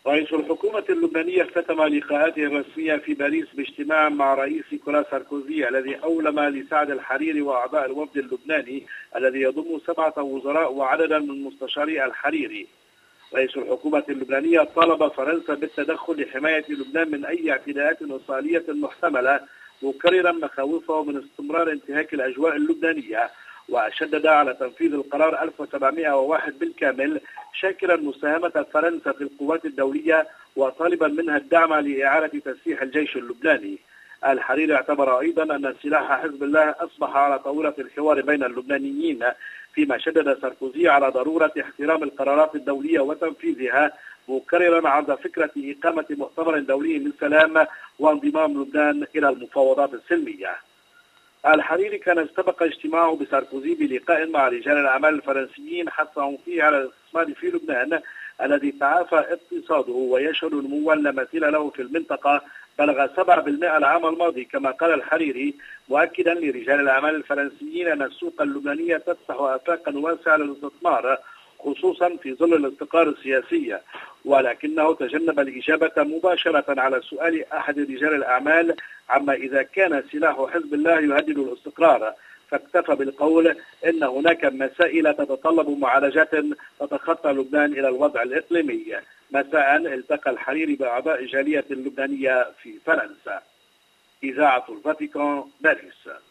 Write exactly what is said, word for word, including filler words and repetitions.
رئيس الحكومة اللبنانية اختتم لقاءاته الرسمية في باريس باجتماع مع رئيس نيكولا ساركوزي الذي أولم لسعد الحريري وأعضاء الوفد اللبناني الذي يضم سبعة وزراء وعددا من مستشاري الحريري. رئيس الحكومة اللبنانية طالب فرنسا بالتدخل لحماية لبنان من أي اعتداءات إسرائيلية محتملة، مكررا مخاوفه من استمرار انتهاك الأجواء اللبنانية، وشدد على تنفيذ القرار ألف وسبعمئة وواحد بالكامل، شاكرا مساهمة فرنسا في القوات الدولية وطالبا منها الدعم لإعادة تسليح الجيش اللبناني. الحريري اعتبر أيضا أن سلاح حزب الله أصبح على طاولة الحوار بين اللبنانيين، فيما شدد ساركوزي على ضرورة احترام القرارات الدولية وتنفيذها، مكررا عرض فكرة إقامة مؤتمر دولي للسلام وانضمام لبنان إلى المفاوضات السلمية. الحريري كان استبق اجتماعه بساركوزي بلقاء مع رجال الأعمال الفرنسيين حثهم فيه على الاستثمار في لبنان الذي تعافى اقتصاده ويشهد نموا لا مثيل له في المنطقة بلغ سبعة بالمئة العام الماضي، كما قال الحريري، مؤكدا لرجال الأعمال الفرنسيين أن السوق اللبنانية تفتح آفاقا واسعة للاستثمار خصوصا في ظل الاستقرار السياسي، ولكنه تجنب الإجابة مباشرة على سؤال أحد رجال الأعمال عما إذا كان سلاح حزب الله يهدد الاستقرار، فاكتفى بالقول إن هناك مسائل تتطلب معالجات تتخطى لبنان إلى الوضع الإقليمي. مساء التقى الحريري بأعضاء جالية اللبنانية في فرنسا. إذاعة الفاتيكان، باريس.